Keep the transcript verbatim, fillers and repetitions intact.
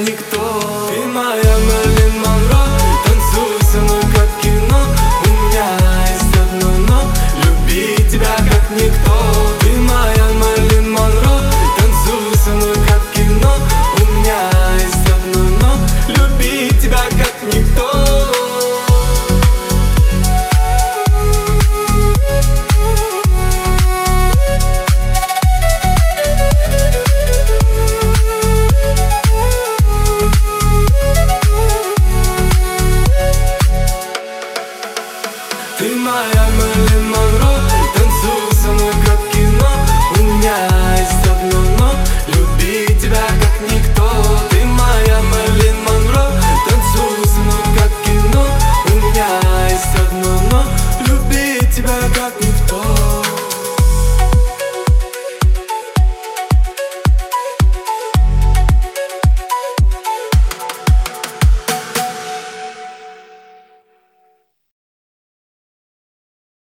никто. Ты моя Мэрилин Монро, танцуй со мной как кино. У меня есть одно но, любить тебя как никто. Ты моя Мэрилин Монро, танцуй со мной как кино. У меня есть одно но, любить тебя как никто. Ты моя Мэрилин Монро, танцуй со мной как кино. У меня есть одно но, любить тебя как никто. Ты моя Мэрилин Монро, танцуй со мной как кино. У меня есть одно но, любить тебя как никто.